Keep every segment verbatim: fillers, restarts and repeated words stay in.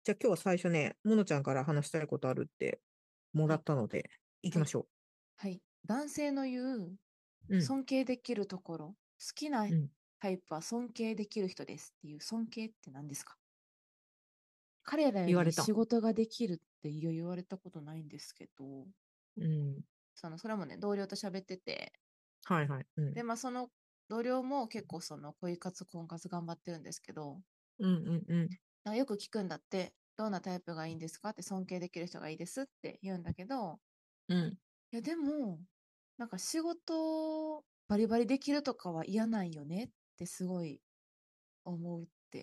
じゃあ今日は最初ね、ものちゃんから話したいことあるってもはい。 らったので、行きはい。 ましょはい。男性の言うう。うん。 尊敬できるところ、好きなうん。 タイプは尊敬できる人ですっていう尊敬って何ですか？彼らよ言われた。 り仕事ができるっていや言われたことないんですけど、 うん。 そのそれもね、同僚と喋ってて、 はいはい。うん。 で、まあその同僚も結構その恋活婚活頑張ってるんですけど、 うんうんうん。 なんかよく聞くんだって、どんなタイプがいいんですかって尊敬できる人がいいですって言うんだけど、 うん。 いやでも、なんか仕事バリバリできるとかは嫌なんよねってすごい思うって。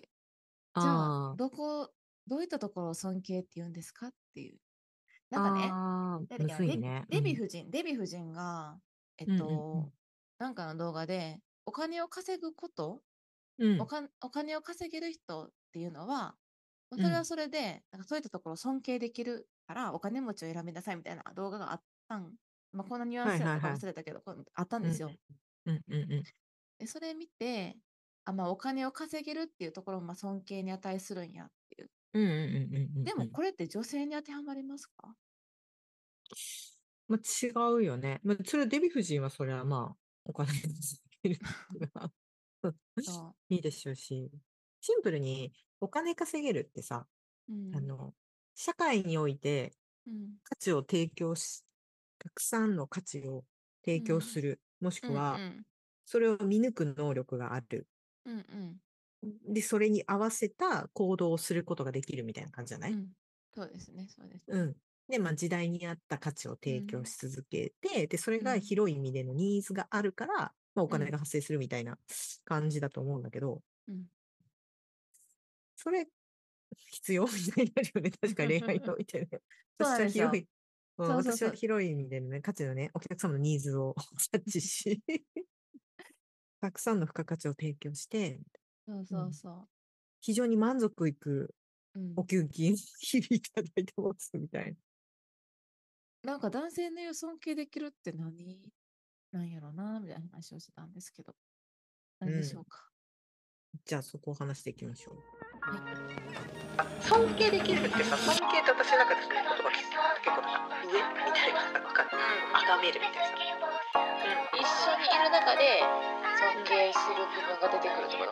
じゃあ、 あどこ、どういったところを尊敬って言うんですかっていう。なあ、 んかね、 ああ、む誰だっけな、デ、 ずいね。うデヴィん。 夫人、デヴィ夫人が、えっうんうんうと、 ん。 なんかの動画で、お金を稼ぐこと、 うん。 おか、お金を稼げる人っていうのは、まあそれはうん。 それで、なんかそういったところを尊敬できるから、お金持ちを選びなさいみたいな動画があったん。まあ、こんなニュアンスやったかはいはいはい。 忘れたけど、こうあったんうん。 ですよ。 うんうんうん。 で、それ見て、あ、まあ、お金を稼げるっていうところもまあ尊敬に値するんやっていう。 うんうんうんうんうんうん。 でもこれって女性に当てはまりますか？ まあ、違うよね。まあ、それはデヴィ夫人はそれはまあ、お金が稼げるっていうのはそいいでしょうし、シンプルにお金稼げるってさ、 う。うん。 あの、社会においてうん。 価値を提供し、たくさんの価値を提供うん。 する、もしうん。うくは、 ん。 それを見抜く能力がある。 うん。うん。 で、それに合わせた行動をすることができるみたいな感じじゃない？ うん。そうですね。そうですね。 うん。で、まあ時代に合った価値を提供うん。 し続けて、で、それがうん。 広い意味でのニーズがあるから、まあおうん。 金が発生するみたいな感じだと思うんだけど、 うん。 それ必要みたいになるよね。確か恋愛のみたいな。 そう私なんですよ。 は広い、うん、私そうそうそう。 は広い意味でのね、価値のね、お客様のニーズをキャッチし、たくさんの付加価値を提供して、 そううん、 そうそ非常に満足いくう。うん。 お給金、日々いただいてますみたいな。 なんか男性の言う尊敬できるって何なんやろなみたいな話をしてたんですけど。何でしょうん。 うか。 じゃあそこを話していきましょう。 はい。 尊敬できるってさ、尊敬って私の中でその言葉が結構なんか上みたいなさ、わかる？崇めるみたいな。 一緒にいる中で尊敬する部分が出てくるってこと？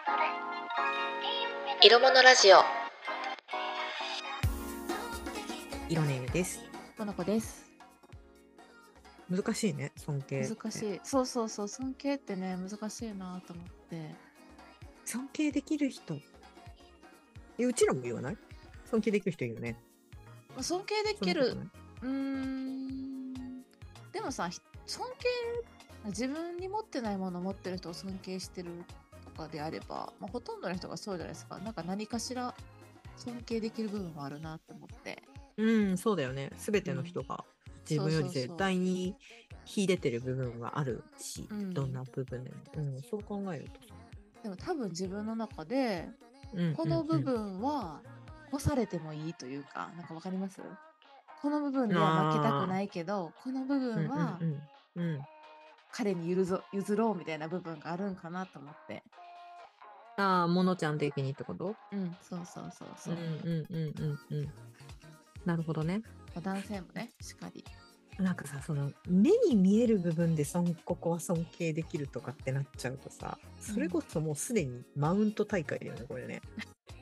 色物ラジオ。色ねゆです。 この子です。 難しいね、尊敬って。 難しい。そうそうそう。尊敬ってね、難しいなと思って。 尊敬できる人。え、うちらも言わない？尊敬できる人いるよね。 尊敬できる。 そんなことない？ うーん。でもさ、ひ尊敬、自分に持ってないものを持ってる人を尊敬してるとかであれば、まあ、ほとんどの人がそうじゃないですか。なんか何かしら尊敬できる部分もあるなと思って。 うん、そうだよね。すべてのうん。 人が自そう分より絶そうそ対に秀でてる部分はあるし、 う。うん。 どんな部分でも。うん、そう考えるとさ。 でも多分自分の中で、 うんこの部うんうん。 分は干されてもいいというか、なんかわかります？この部分では負けたくああ、 ないけど、この部うんうん分はうん。うん。 彼に譲ぞ譲ろうみたいな部分があるんかなと思って。 ああ、モノちゃん的にってこと？ うん、そうそうそううんそう。 うんうんうんうん。なるほどね。 まあ、男性もね、しっかり。 なんかさ、その目に見える部分でそんここは尊敬できるとかってなっちゃうとさ、それこそもうすでにマウント大会だよね、これね。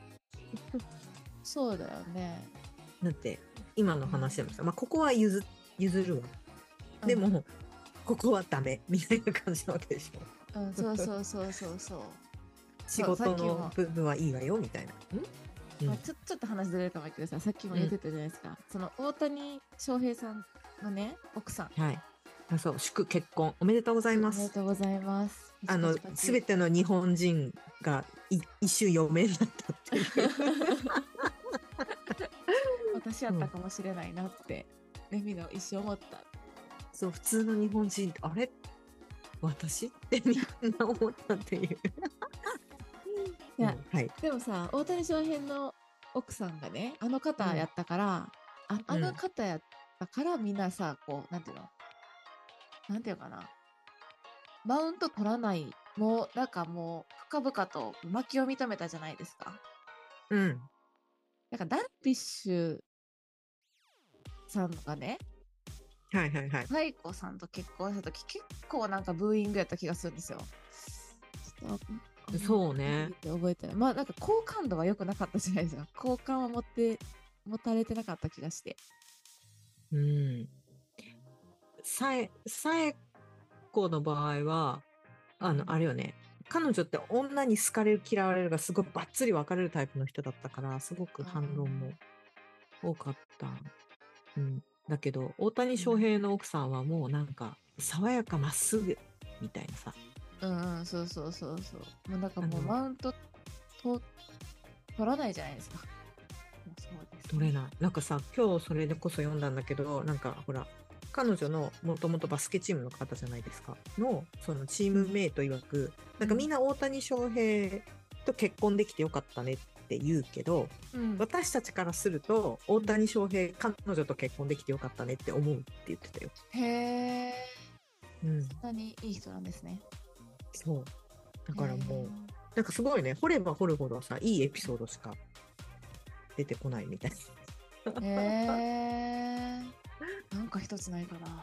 そうだよね。 だって今の話でもさ、まあここは譲譲るわ。 うん、 でもここはダメみたいな感じなわけでしょ。 うん、そうそうそうそうそう。 仕そう、さっ事のきも、 部分はいいわよみたいな。ん？うまあ、 ん。 ちょちょっと話ずれるかもしれないけどさ、さっきもうん。 言ってたじゃないですか。その大谷翔平さんのね、奥さん。 はい。あ、そう、祝結婚おめでとうございそう、おめでます。 とうございます。パチパあの、 チパチ。 すべての日本人がい一瞬余命になったっていう。 私やうん。 ったかもしれないなって、レミの一生思った。 そう、普通の日本人、あれ私ってみんな思ったっていう。 いや、 うん、はい。 でもさ、大谷翔平の奥さんがね、あのうん、 方やったから、あ、あのうん。 方やったからみんなさ、こう、なんていうのなんていうのかな。マウント取らない、もう、なんかもう、深々と負けを認めたじゃないですか。 うん。 なんかダルビッシュさんがね、 はいはいはい。 サイコさんと結婚した時結構なんかブーイングやった気がするんですよ。ちょっとあそうね。 覚えてない。まあなんか好感度は良くなかったじゃないですか。好感は持って持たれてなかった気がして。 うん。さえ、さえこの場合は、あの、あれよね。彼女って女に好かれる嫌われるがすごいバッツリ分かれるタイプの人だったから、すごく反論も多かった。うん。だけど、大谷翔平の奥さんはもうなんか、爽やかまっすぐみたいなさ。 うんうん、そうそうそうそう。もうなんかもうあのマウントと取らないじゃないですか。もうそうです、ね。 取れない。なんかさ、今日それでこそ読んだんだけど、なんかほら、彼女のもともとバスケチームの方じゃないですか。の、そのチームメイト曰く、うん、なんかみんな大谷翔平と結婚できてよかったねって言うけど、うん、私たちからすると、大谷翔平、彼女と結婚できてよかったねって思うって言ってたよ。 へー。 うん。 そんなにいい人なんですね。 そう。だからもう、なんかすごいね、掘れば掘るほどさ、いいエピソードしか出てこないみたいな。 へー。なんか一つないかな。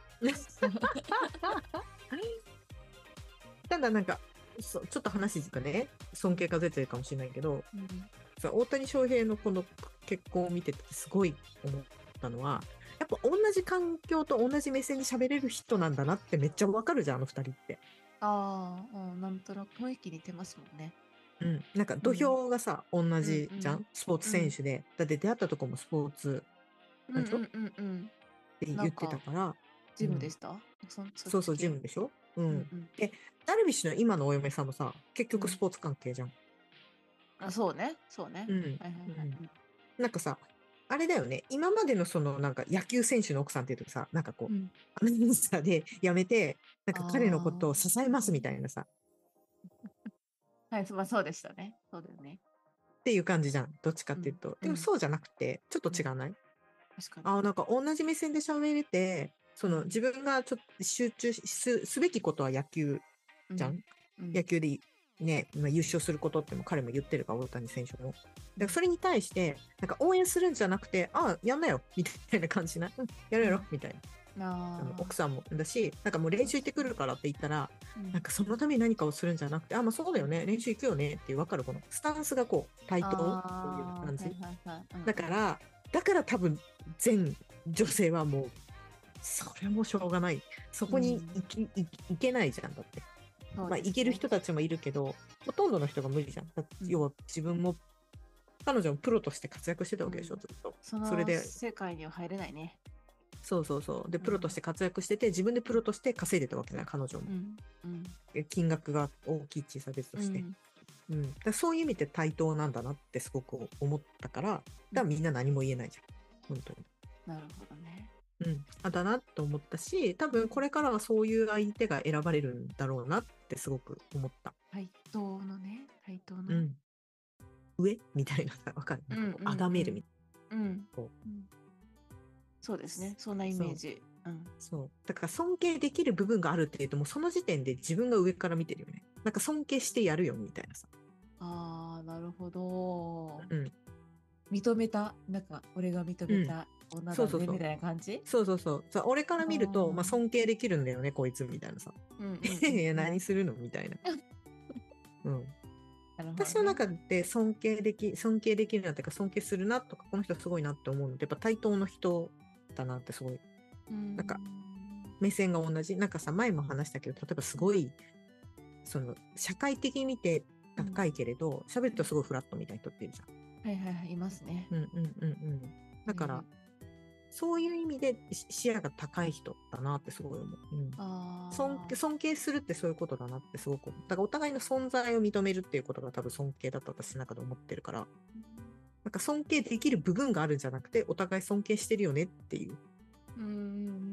ただなんかそちょっと話がね尊敬が出てるかもしれないけど、うん、さ大谷翔平のこの結婚を見ててすごい思ったのはやっぱ同じ環境と同じ目線で喋れる人なんだなってめっちゃわかるじゃんあのふたりって。 ああ、うん、なんとなく雰囲気似てますもんね。 うん、なんか土俵がさ、うん、同じじゃん、うんうん、スポーツ選手で、うん、だって出会ったとこもスポーツなんでしょ、うんうんうんうん、って言ってたからジムでした、うん、 そ, そうそうジムでしょ、うんうんうん、でダルビッシュの今のお嫁さんもさ結局スポーツ関係じゃん、 うん、あそうねそうね、うんはいはいはい、うん、 なんかさあれだよね今までのそのなんか野球選手の奥さんっていうとさなんかこう、うん、アナウンサーで辞めてなんか彼のことを支えますみたいなさはい、まあそうでしたねそうだよねっていう感じじゃんどっちかっていうと、うん、でもそうじゃなくてちょっと違わない、うん、 確かにあなんか同じ目線で喋れてその自分がちょっと集中 す, すべきことは野球じゃん、うん、野球でね、まあ、優勝することっても彼も言ってるから大谷選手もだからそれに対してなんか応援するんじゃなくてあやんなよみたいな感じな、うん、やろやろ、うん、みたいなあの奥さんもだしなんかもう練習行ってくるからって言ったら、うん、なんかそのために何かをするんじゃなくてあまあそうだよね練習行くよねっていう分かるこのスタンスがこう対等という感じ、はいはいはいうん、だからだから多分全女性はもうそれもしょうがないそこに行き、うん、行けないじゃんだって、ね、まあ行ける人たちもいるけどほとんどの人が無理じゃんだって、うん、要は自分も彼女もプロとして活躍してたわけでしょ、うん、ずっとそれで世界には入れないねそうそうそうでプロとして活躍してて、うん、自分でプロとして稼いでたわけだよ彼女も、うんうん、金額が大きい小さい別として、うんうん、だそういう意味で対等なんだなってすごく思ったからだからみんな何も言えないじゃん本当になるほどねうん、あだなと思ったし多分これからはそういう相手が選ばれるんだろうなってすごく思った対等のね対等の、 うん、上みたいなさ分かるなんかこう崇めるみたいな、うんうんこううん、そうですねそんなイメージそう、うん、そうだから尊敬できる部分があるっていうともうその時点で自分が上から見てるよねなんか尊敬してやるよみたいなさあーなるほど、 うん、 認めたなんか俺が認めた、うん、女だねみたいな感じそうそうそうそう俺から見るとまあ、尊敬できるんだよねこいつみたいなさ、うんうんうんうん、いや何するのみたいな、うんね、私の中で尊敬でき尊敬できるなっていうか尊敬するなとかこの人すごいなって思うのでやっぱ対等の人だなってすごいうんなんか目線が同じなんかさ前も話したけど例えばすごいその社会的に見て高いけれど喋、うん、るとすごいフラットみたいな人っているじゃんはいはいはいいますねうんうんうんうんだから、うん、そういう意味で視野が高い人だなってすごい思う、うん、あ尊尊敬するってそういうことだなってすごく思うだからお互いの存在を認めるっていうことが多分尊敬だと私の中で思ってるから、うん、なんか尊敬できる部分があるんじゃなくてお互い尊敬してるよねっていううんうんうん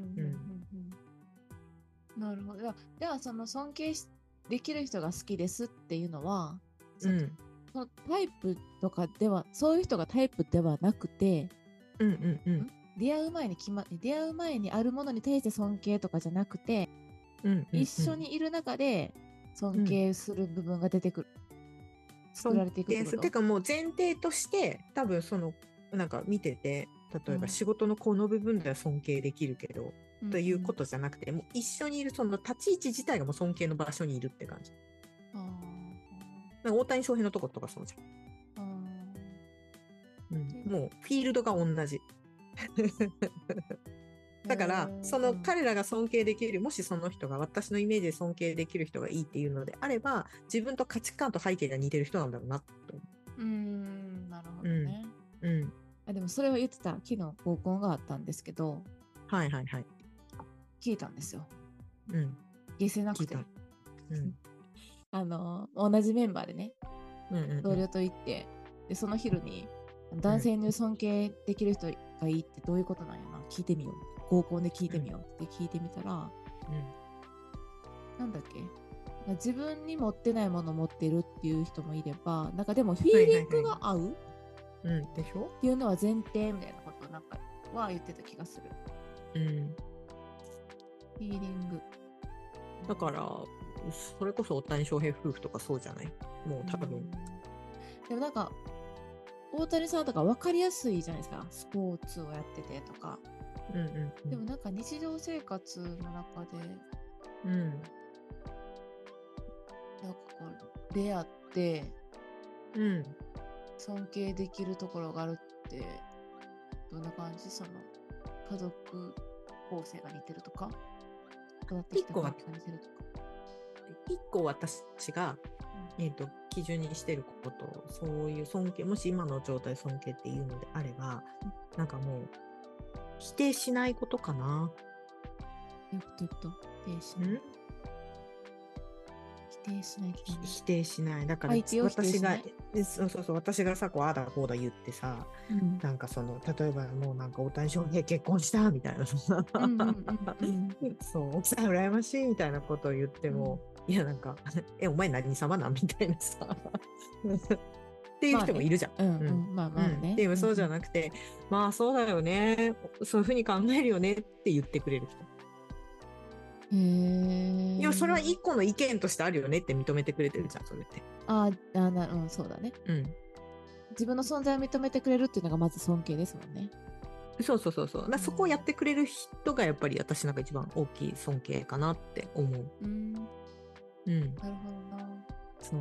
うんなるほどではその尊敬できる人が好きですっていうのはその、うんそのタイプとかではそういう人がタイプではなくて、うんうんうん、出会う前に決ま出会う前にあるものに対して尊敬とかじゃなくて、うんうんうん、一緒にいる中で尊敬する部分が出てくる、 作られていくってこと。 てかもう前提として多分そのなんか見てて、例えば仕事のこの部分では尊敬できるけど、うん、ということじゃなくて、もう一緒にいるその立ち位置自体がもう尊敬の場所にいるって感じ。あなんか大谷翔平のとことかそうじゃん。あ、うん、もうフィールドが同じ。だからその彼らが尊敬できる、もしその人が私のイメージで尊敬できる人がいいっていうのであれば、自分と価値観と背景が似てる人なんだろうなと。 うーん、なるほどね。 うん。うん、 あでもそれを言ってた、昨日合コンがあったんですけど、 はいはいはい。 聞いたんですよ。 うん。 下せなくて。 うん。 あの同じメンバーでね、うんうんうん、同僚と行って、でその昼に男性に尊敬できる人がいいってどういうことなんやな、聞いてみよう。合コンで聞いてみようって聞いてみたら、うん、なんだっけ、自分に持ってないものを持ってるっていう人もいれば、なんかでもフィーリングが合う、はいはいはい、 うん、でしょっていうのは前提みたいなことをなんかは言ってた気がする。うん。フィーリング。 だからそれこそ大谷翔平夫婦とかそうじゃない？もう多分。うん、 でもなんか大谷さんとか分かりやすいじゃないですか。スポーツをやっててとか。うんうんうん、でもなんか日常生活の中で、うん、なんかこう出会って、うん、尊敬できるところがあるってどんな感じ？その家族構成が似てるとか、 一個は一個私が、うん、えーと基準にしてること、そういう尊敬、もし今の状態尊敬っていうのであれば、うん、なんかもう否定しないことかな。 えっと、否定しない。ん？否定しない。 否定しない。だから私が、そうそうそう、私がさ、こうああだこうだ言ってさ、うん、なんかその例えばもうなんか大谷翔平結婚したみたいな、うんうんうんうん、そう奥さん羨ましいみたいなことを言っても、うん、いやなんかえお前何様なんみたいなさ。っていう人もいるじゃん。 うんうん、まあまあね。 でもそうじゃなくて、うんうん、まあそうだよね、そういうふうに考えるよねって言ってくれる人。へー。いやそれは一個の意見としてあるよねって認めてくれてるじゃん、それって。 ああ、な、うん、そうだね。うん。自分の存在を認めてくれるっていうのがまず尊敬ですもんね。 そうそうそうそう。だそこをやってくれる人がやっぱり私なんか一番大きい尊敬かなって思う。うん。うん。なるほどな。そう。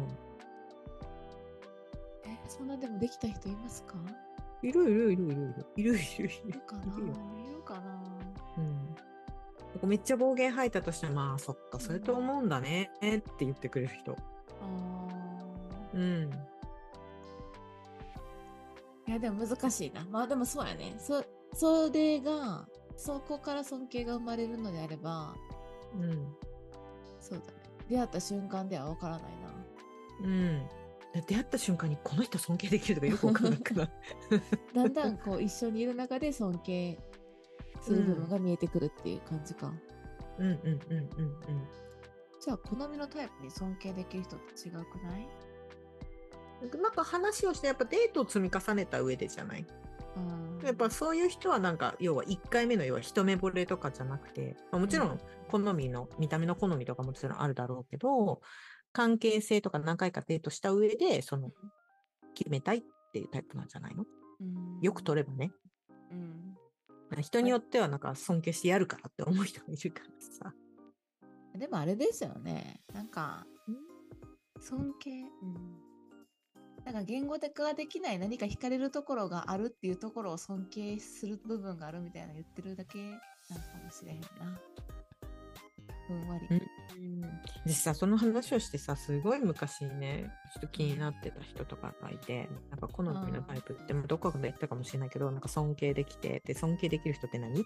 え、そんなでもできた人いますか？ いるいるいるいるいるいるいるいるかな。いるかな。 うん。めっちゃ暴言吐いたとしても、まあそっか、それと思うんだねって言ってくれる人。ああ。うん。 いやでも難しいな。まあでもそうやね。そそれがそこから尊敬が生まれるのであれば、うん。そうだね。出会った瞬間では分からないな。うん。出会った瞬間にこの人尊敬できるとかよく分からなくなる。 だんだんこう一緒にいる中で尊敬する部分が見えてくるっていう感じか。うんうんうんうんうん。じゃあ好みのタイプに尊敬できる人って違くない？ なんか話をしてやっぱデートを積み重ねた上でじゃない？うん、やっぱそういう人はなんか要はいっかいめの要は一目惚れとかじゃなくて、まあ、もちろん好みの、うん、見た目の好みとかもちろんあるだろうけど、関係性とか何回かデートした上でその決めたいっていうタイプなんじゃないの？うん、よく取ればね、うん、人によってはなんか尊敬してやるからって思う人がいるからさ。 でもあれですよね、なんか尊敬、うんなんか言語化できない何か惹かれるところがあるっていうところを尊敬する部分があるみたいな言ってるだけなのかもしれへんな。ふんわり。 うん、でさ、その話をしてさ、すごい昔ね、ちょっと気になってた人とかがいて、なんか好みのタイプってもどこかで言ったかもしれないけど、なんか尊敬できて、で尊敬できる人って何って。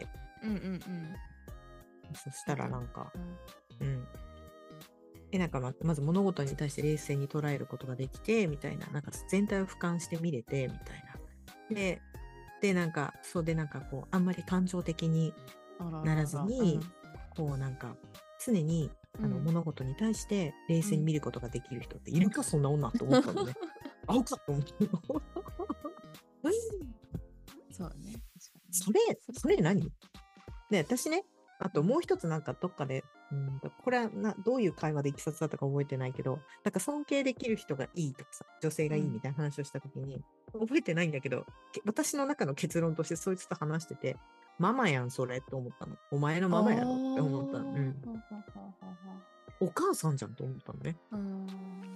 うんうんうん。そしたらなんか、うん。うんでなんか ま, まず物事に対して冷静に捉えることができてみたいな、なんか全体を俯瞰して見れてみたいな。で、でなんかそうでなんかこうあんまり感情的にならずに、こうなんか常にあの、うん、物事に対して冷静に見ることができる人っているか、うん、そんな女と思ったのね。あおかと思った。 そうね。 それそれ何？で私ね。 ともう一つなんかどっかで、うん、これはなどういう会話でいきさつだったか覚えてないけど、なんか尊敬できる人がいいとかさ、女性がいいみたいな話をしたときに、うん、覚えてないんだけど、私の中の結論としてそいつと話してて、ママやんそれって思ったの。お前のママやろって思ったの。うん、お母さんじゃんと思ったのね。うん、うん、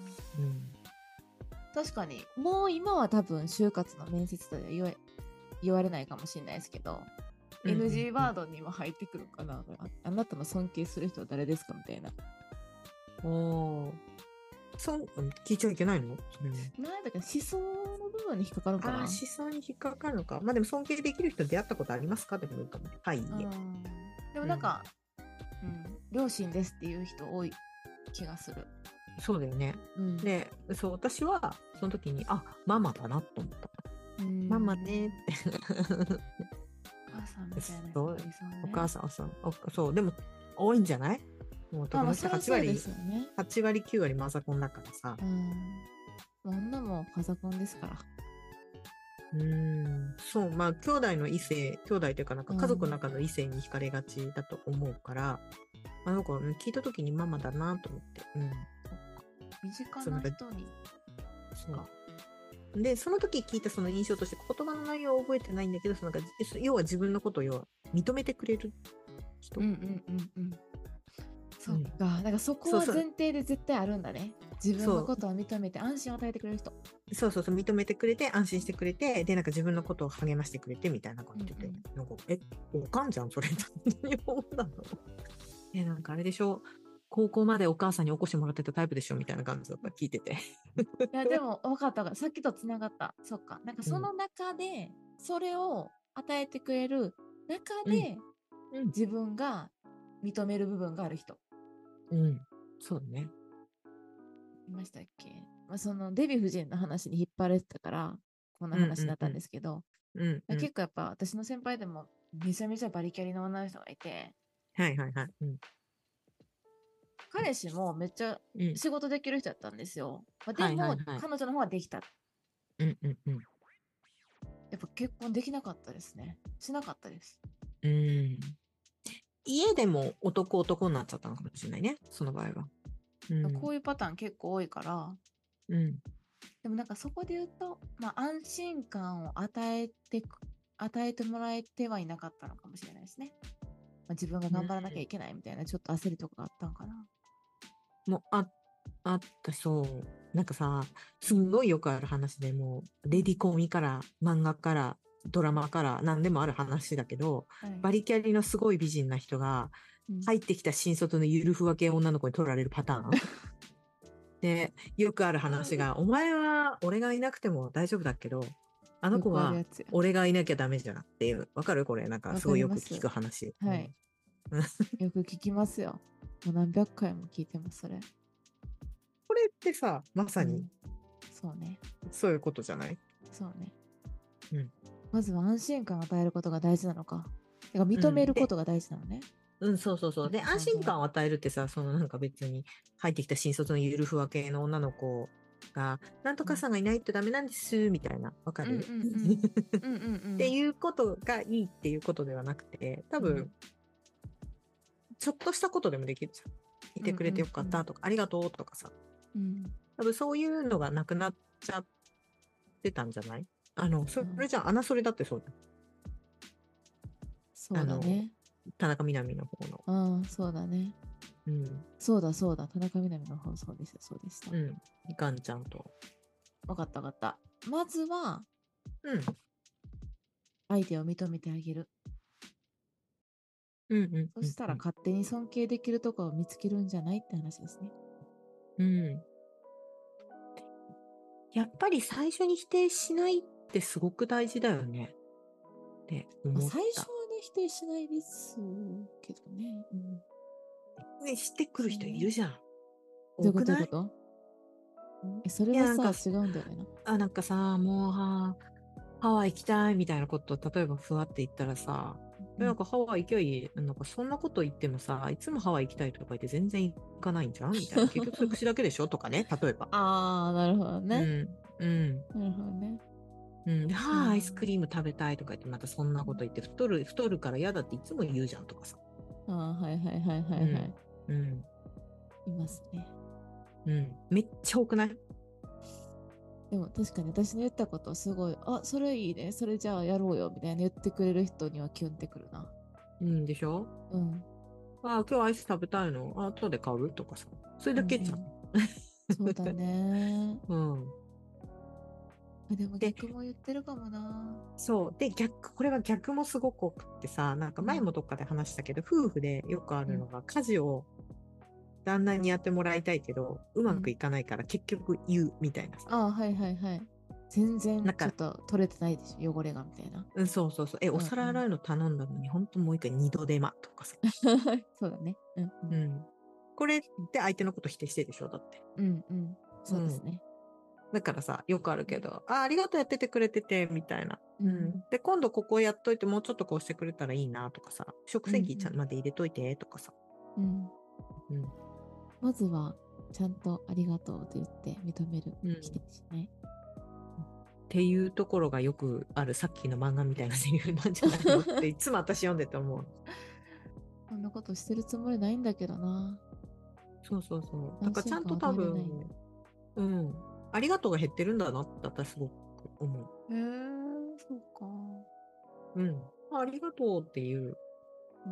確かにもう今は多分就活の面接とでは言わ言われないかもしれないですけど、うんうんうん、エヌジー ワードにも入ってくるかな。あ、あなたの尊敬する人は誰ですかみたいな。 おー、そん聞いちゃいけないの？ なんだか思想の部分に引っかかるかな。 あ、思想に引っかかるのか。まあでも尊敬できる人出会ったことありますかでもいいかも。はい、いいえ。 でもなんか、うん、うん、両親ですっていう人多い気がする。 そうだよね。うん、で、そう、私はその時に、あ、ママだなと思った。ママねって。 お母さんみたいな人がいそうね。 お母さんさん、そう、でも多いんじゃない？もう友達はち割、ね、はち割きゅう割マザコンだからさ。 うん。女もパソコンですから。 うーん、そう、まあ兄弟の異性、兄弟というかなんか家族の中の異性に惹かれがちだと思うから、うん、あの子聞いた時にママだなと思って。うん。 身近な人に。 そうか。で、その時聞いたその印象として言葉の内容は覚えてないんだけど、そのなんか要は自分のことを要は認めてくれる人。 うんうんうんうん。そっか、うん、だからそこは前提で絶対あるんだね。自分のことを認めて安心を与えてくれる人。 そうそうそう、認めてくれて安心してくれて、でなんか自分のことを励ましてくれてみたいなこと言ってて、うんうん、なんかえおかんじゃんそれって思ったの。えなんかあれでしょ。高校までお母さんに起こしてもらってたタイプでしょみたいな感じだった聞いてて。 いやでも分かった分かった。さっきとつながった。そっか。なんかその中でそれを与えてくれる中で、うん、自分が認める部分がある人。 うん、そうね。 いましたっけ？まあ、そのデヴィ夫人の話に引っ張られてたからこんな話になったんですけど、うんうん、結構やっぱ私の先輩でもめちゃめちゃバリキャリの女の人がいて、 はいはいはい。うん、 彼氏もめっちゃ仕事できる人だったんですよ。うん、でも、はいはいはい、彼女の方ができた。うんうんうん。やっぱ結婚できなかったですね。しなかったです。 うん。家でも男男になっちゃったのかもしれないね。その場合は。 うん、こういうパターン結構多いから。うん。でもなんかそこで言うと、まあ安心感を与えて与えてもらえてはいなかったのかもしれないですね。まあ、自分が頑張らなきゃいけないみたいな、ちょっと焦りとかがあったのかな。 もうああったそう。なんかさ、すんごいよくある話でもうレディコミから漫画からドラマから何でもある話だけど、はい、バリキャリのすごい美人な人が入ってきた新卒のゆるふわ系女の子に取られるパターン。で、よくある話が、お前は俺がいなくても大丈夫だけど、あの子は俺がいなきゃダメじゃんっていう、わかるこれ、なんかすごいよく聞く話。 はい。よく聞きますよ。もう何百回も聞いてます、それ。 これってさ、まさに、うん、 そうね。 そういうことじゃない？ そうね。うん。まずは安心感を与えることが大事なのか。だから認めることが大事なのね。 うん、うん、そうそうそう。で、安心感を与えるってさ、そのなんか別に入ってきた新卒のゆるふわ系の女の子が、なんとかさんがいないとダメなんです、みたいな。わかる？っていうことがいいっていうことではなくて、多分、うん、ちょっとしたことでもできるじゃん。いてくれてよかったとか、うんうんうん、ありがとうとかさ。うん、多分そういうのがなくなっちゃってたんじゃない？あの、それじゃあ、穴それだってそうだ。 そうだね。 田中みな実の方の。 ああ、そうだね。うん。そうだそうだ。田中みな実の方、そうですよ、そうでした。 うん。みかんちゃんと。 わかったわかった。まずは、 うん。 相手を認めてあげる。 うんうん、うん。 そしたら勝手に尊敬できるところを見つけるんじゃないって話ですね。 うん。やっぱり最初に否定しないってすごく大事だよね。って思った。 最初はね、否定しないですけどね。 うん。ね、してくる人いるじゃん。 どういうこと？どういうこと？え、それはさ、違うんだよね。 あ、なんかさ、もうは、ハワイ行きたいみたいなこと、例えばふわって言ったらさ、うん、なんかハワイ行きゃいい。なんかそんなこと言ってもさ、いつもハワイ行きたいとか言って全然行かないんじゃんみたいな。結局そういう口だけでしょとかね、例えば。 ああ、なるほどね。 うん。うん。 なるほどね。 うん。はあ、アイスクリーム食べたいとか言って、またそんなこと言って、太る、太るから嫌だっていつも言うじゃんとかさ。 ああ、はいはいはいはいはい。 うん。 いますね。 うん。めっちゃ多くない？ でも確かに私の言ったことすごい、あ、それいいね、それじゃあやろうよみたいな言ってくれる人にはキュンってくるな。 うんでしょ？ うん。 ああ、今日アイス食べたいの？あ、後で買うとかさ。それうだけじゃん。 んうん。そうだね。 うん。 あ、でもで、 逆も言ってるかもな。 そう。で、逆、これは逆もすごく多くってさ、なんかうん。 前もどっかで話したけど、夫婦でよくあうん。 るのが、家事を旦那にやってもらいたいけど、うまくうん。 いかないから結局言うみたいなさ。 ああ、はいはいはい。全然なんか、 ちょっと取れてないでしょ、汚れがみたいな。 うん、そうそうそう。え、おうんうん。 皿洗うの頼んだのに、ほんともう一回二度手間とかさ。 そうだね。うんうん。 うん。これって相手のこと否定してるでしょ？だって。 うんうん。 うん。 そうですね。 だからさ、よくあるうん。 けど、あ、ありがとうやっててくれてて、みたいな。 うん。 うん。で、今度ここやっといて、もうちょっとこうしてくれたらいいなとかさ、食うんう洗機ちゃんん。 まで入れといて、とかさ。 うん。 うん。 まずは、ちゃんとありがとうって言って認める。 うん。 否定しない。 っていうところがよくあるさっきの漫画みたいなセリフなんじゃないのっていつも私読んでて思う。 そんなことしてるつもりないんだけどな。 そうそうそう。だ安心感からちゃんと多与えれないんだ。 分、うん。ありがとうが減ってるんだなって私すごく思へえー、そうか。 う。うん。ありがとうっていう。 うん。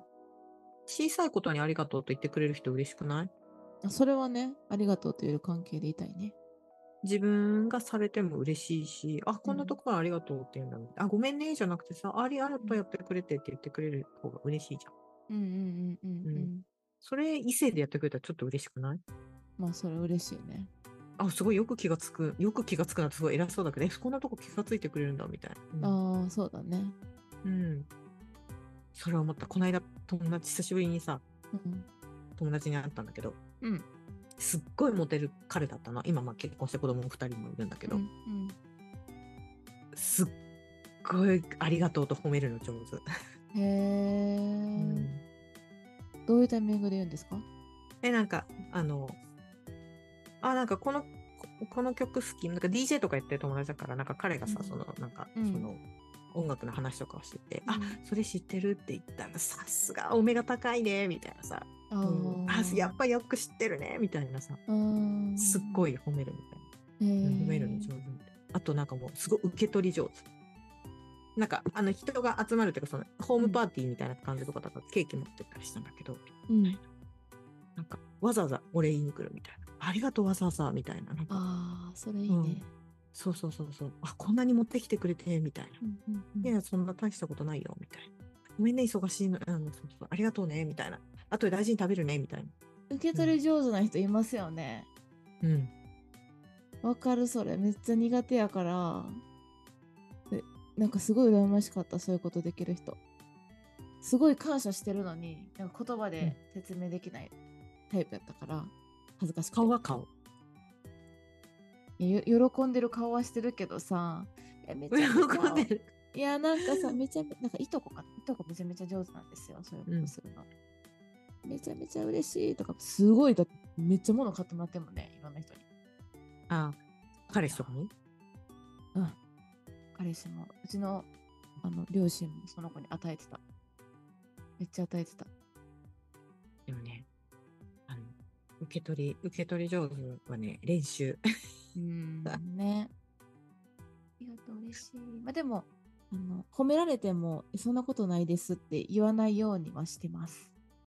小さいことにありがとうと言ってくれる人嬉しくない？ あ、それはね、ありがとうという関係でいたいね。 自分がされても嬉しいし、あ、こんなとうん。 ころありがとうって言うんだみたいな。あ、ごめんねじゃなくてさ、ありがうん。 とうやってくれてって言ってくれる方が嬉しいじうんうんうんうゃん。うん。 んうん。 それ異性でやってくれたらちょっと嬉しくない？ まあ、それ嬉しいね。 あ、すごいよく気がつく。よく気がつくなってすごい偉そうだけど、え、こんなとこ気がついてくれるんだみたいな。 ああ、そうだね。 うん。うん。それは思った。この間、友達、久しぶりにさ、 うん。 友達に会ったんだけど、 うん。 すっごいモテる彼だったな。今、まあ結婚して子供ふたりもいるんだけど、 うん。うん。 すっごいありがとうと褒めるの上手。 へえ。 うん。 どういうタイミングで言うんですか？ え、なんか、あの、あ、なんかこの、ここの曲好き、なんか ディージェー とかやってる友達だから、なんか彼がさ、 うん。 その、なんか、 うん。 その、音楽の話とかをしてて、あ、 うん。 それ知ってるって言ったら、さすがお目が高いね、みたいなさ、 あうん、あ、やっあ。 ぱよく知ってるね、みたいなさ、 うーすっごん。 い褒めるみたいへな。うん、褒めるの上手え。 みたいな。あとなんかもう、すごい受け取り上手。なんか、あの、人が集まるっていうか、その、ホーうん。 ムパーティーみたいな感じとかだからケーキ持ってったりしたんだけど、 うん。 なんか、わざわざお礼言いに来るみたいな。ありがとうわざわざ、みたいな。なんか、 ああ、それいうん。 いね。 そうそうそうそう。あ、こんなに持ってきてくれて、みたいな。 うんうんうん。 いや、そんな大したことないよ、みたいな。ごめんね、忙しいの。あの、そうそう、ありがとうね、みたいな。あとで大事に食べるね、みたいな。 受けうん。 取り上手な人いますよね。 うん。 わかる、それ。めっちゃ苦手やから。で、なんかすごい羨ましかった、そういうことできる人。すごい感謝してるのに、なんか言葉うん。 で説明できないタイプやったから、恥ずかしくて。 顔は顔。 いやよ喜んでる顔はしてるけどさ、いやめちゃめちゃ、 喜んでる。 いやなんかさ、めちゃめなんかいとこか、いとこめちゃめちゃ上手なんですよ、そういうこうん。 とするの。めちゃめちゃ嬉しいとか、すごいだ、めっちゃ物買ってもらってもね、いろんな人に。 あ、 いや彼氏とかね。 うん、彼氏も、うちのあの両親もその子に与えてた。めっちゃ与えてた。 でもね、あの、受け取り、受け取り上手はね、練習。 うーん、ね。ありがとう、嬉しい。まあでも、あの、褒められても、そんなことないですって言わないようにはしてます。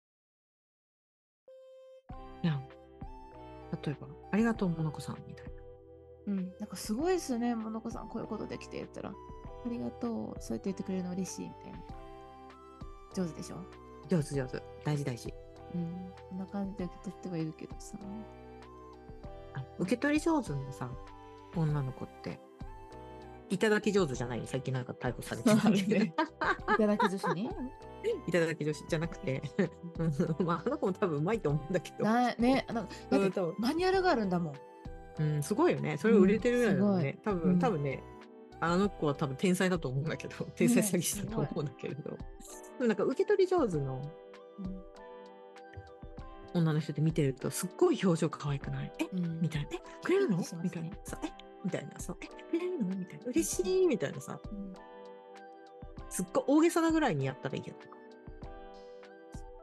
いや、例えば、ありがとう、モノコさん、みたいな。 うん。なんかすごいですね、モノコさん、こういうことできて言ったら、ありがとう、そうやって言ってくれるの嬉しいみたいな。上手でしょ？ 上手上手。大事大事。 うん。こんな感じで受け取ってはいるけどさ。 あ、受け取り上手のさ、女の子って、いただき上手じゃない？最近なんか逮捕されてたけど。 ね。いただき女子にいただき女子じゃなくて、まあ、あの子も多分うまいと思うんだけど。 なね、なんかだってうん、多分、 マニュアルがあるんだもん。 うん、すごいよね。それうん、 売れてるぐらいすごい。 だもんね。多分、多うん。 分ね、あの子は多分天才だと思うんだけど、天才ね、 詐欺師だとすごい。 思うんだけれど。でもなんか受け取り上手の女の人って見てると、すっごい表情可愛くない？え、 うん。うん。 みたいな。え、くれるのピッてしますね。 みたいな。さ、え、みたいな。さ、え、くれるのみたいな。嬉しいみたいなさ。 うん。 すっごい大げさなぐらいにやったらいいやとか。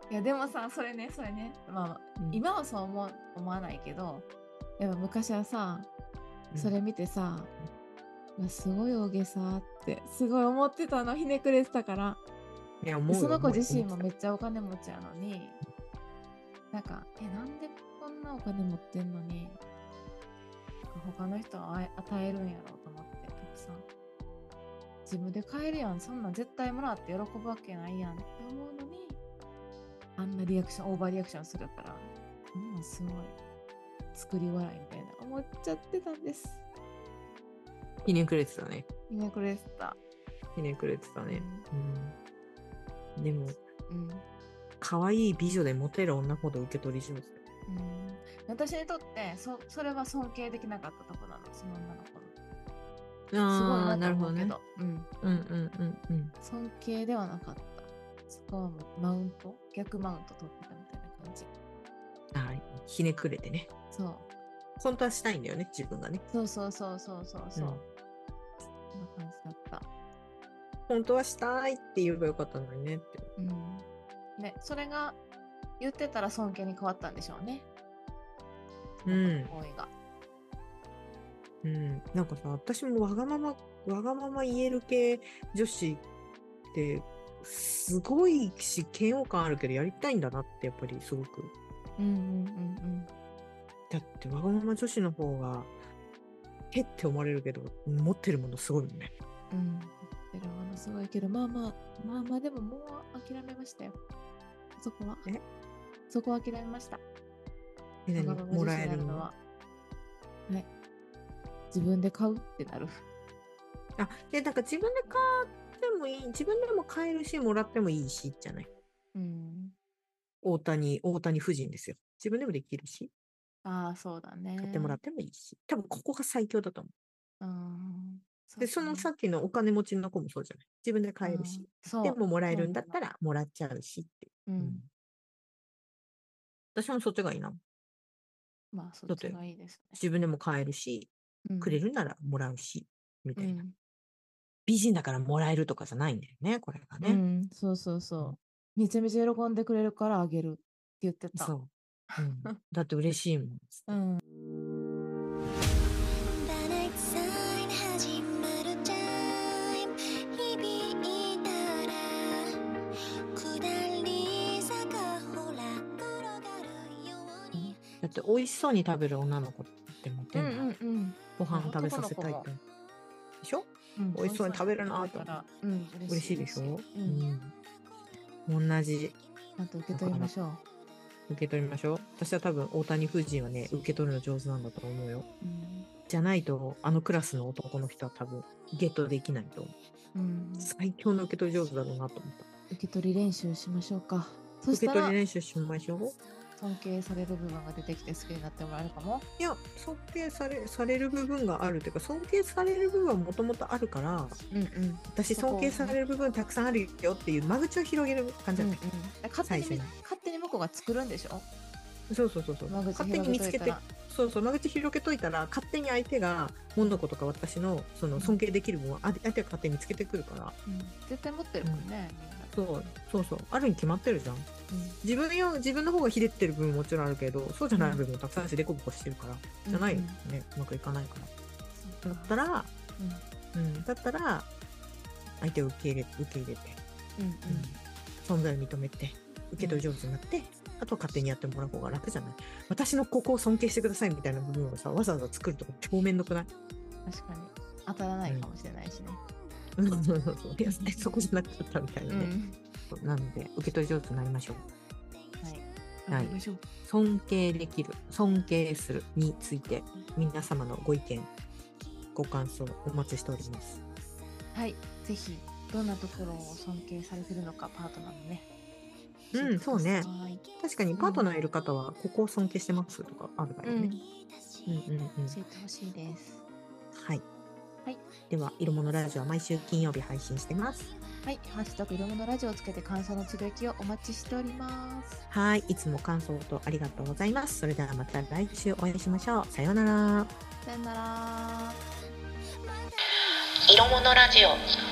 いやでもさ、それねそれね、まあ、うん、今はそう思思わないけど、やっぱ昔はさ、それ見てさ、うん、すごい大げさってすごい思ってたの、ひねくれてたから。 いや思うよ、 その子自身もめっちゃお金持ちやのに、なんかえなんでこんなお金持ってんのに他の人は与えるんやろうと思って、たくさん自分で買えるやん、そんなん絶対もらって喜ぶわけないやんって思うのに、あんなリアクションオーバーリアクションするから、うん、すごい作り笑いみたいな思っちゃってたんです。 ひねくれてたね。 ひねくれてた。 ひねくれてたね。うん、でも、 うん、 可愛い美女でモテる女ほど受け取り上手。 うん、私にとってそそれは尊敬できなかったとこなの、その女の子の。あすごいなと思うけど、うん、 うんうんうんうん。 尊敬ではなかった。そこはもうマウント、逆マウント取ってたみたいな感じ。 あ、ひねくれてね。 そう。 本当はしたいんだよね、自分がね。 そうそうそうそうそうそう。うん、そんな感じだった。 本当はしたいって言えばよかったのにねって。 うん。ね、それが言ってたら尊敬に変わったんでしょうね。 うん。 行為が。 うん。なんかさ、私もわがまま、わがまま言える系女子ってすごいし、嫌悪感あるけどやりたいんだなってやっぱりすごく。 うんうんうんうん。 だってわがまま女子の方がへって思われるけど、持ってるものすごいよね。 うん。持ってるものすごいけど、まあまあ、まあまあでももう諦めましたよ。そこは。 えそこは諦めました。 え、何もらえるのは。 ね。自分で買うってなる。 あ、で、なんか自分で買ってもいい、自分でも買えるし、もらってもいいし、じゃない。 うん。 大谷、大谷夫人ですよ。自分でもできるし。 ああ、そうだね。 買ってもらってもいいし。多分ここが最強だと思う。 うん。 で、そのさっきのお金持ちの子もそうじゃない。自分で買えるし。でももらえるんだったらもらっちゃうしって。 うん。 私もそっちがいいな。 まあ、そっちがいいですね。 自分でも買えるし、うん、くれるならもらうし、みたいな、うん。美人だからもらえるとかじゃないんだよね、これがね。 うん、そうそうそう。うん、めちゃめちゃ喜んでくれるからあげるって言ってた。 そう。うん、だって嬉しいもん。うん。だって美味しそうに食べる女の子ってモテんだ、うんうんうん、ご飯食べさせたいってでしょ、うん、美味しそうに食べるなと思ったら、うん、嬉しいでしょ、うんうん、同じ。 あと受け取りましょう。 受け取りましょう。私は多分大谷夫人はね受け取るの上手なんだと思うよ、うん、じゃないとあのクラスの男の人は多分ゲットできないと思う、うん、最強の受け取り上手だろうなと思った。 受け取り練習しましょうか。 そしたら受け取り練習しましょう。 尊敬される部分が出てきて好きになってもらえるかも。 いや、尊敬され、される部分があるというか、尊敬される部分はもともとあるから、うんうん、私尊敬される部分たくさんあるよっていう間口を広げる感じだった、うんうん、 勝手に最初に勝手に向こうが作るんでしょ。 そうそうそうそう、勝手に見つけて、そうそう、間口広げといたら勝手に相手が物子とか私のその尊敬できる分は相手が勝手に見つけてくるから、うん、 絶対持ってるもんね、 うん、そうそうそう、あるに決まってるじゃん、うん、自分よ自分の方がひねってる部分もちろんあるけど、そうじゃない部分もたくさんしてデコボコしてるから、うん、じゃないよね、うまくいかないから、だったら、うんうん、だったら相手を受け入れ受け入れて、うんうん、存在を認めて受け取り上手になって、うん、あとは勝手にやってもらう方が楽じゃない。私のここを尊敬してくださいみたいな部分をさ、わざわざ作るとか超めんどくない？ 確かに当たらないかもしれないしね、 うん、そうそうそう、いやそこじゃなかったみたいなね、うん、なので受け取り上手になりましょう。はい、はい、尊敬できる、尊敬するについて皆様のご意見ご感想お待ちしております。 はい、ぜひどんなところを尊敬されてるのかパートナーのね。 うん、そうね。確かにパートナーいる方はここを尊敬してますとかあるからね。うん、うんうんうん。 教えてほしいです。 はい。 はい。 では、色物ラジオは毎週金曜日配信してます。 はい。ハッシュタグ色物ラジオをつけて感想のつぶやきをお待ちしております。 はい。いつも感想とありがとうございます。それではまた来週お会いしましょう。さようなら。 さようなら。 色物ラジオ。